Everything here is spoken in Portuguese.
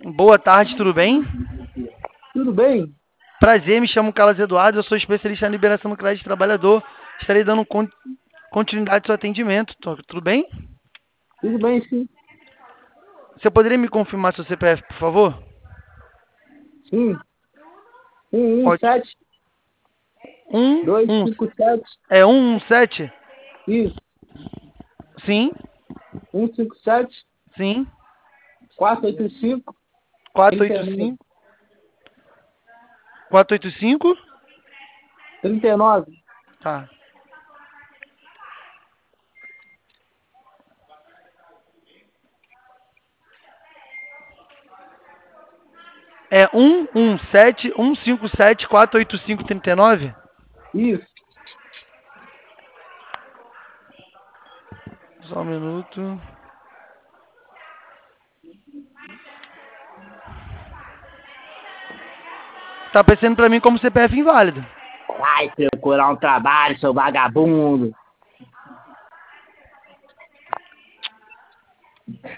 Boa tarde, tudo bem? Tudo bem? Prazer, me chamo Carlos Eduardo, eu sou especialista na liberação do crédito trabalhador. Estarei dando continuidade ao seu atendimento. Tudo bem? Tudo bem, sim. Você poderia me confirmar seu CPF, por favor? Sim. Pode. 117 Um. 257. É 117? Isso. Sim, 157 sim. 485 39. 485. 485? 39. Tá. É 117-157-485-39? Isso. Só um minuto. Tá aparecendo pra mim como CPF inválido. Vai procurar um trabalho, seu vagabundo.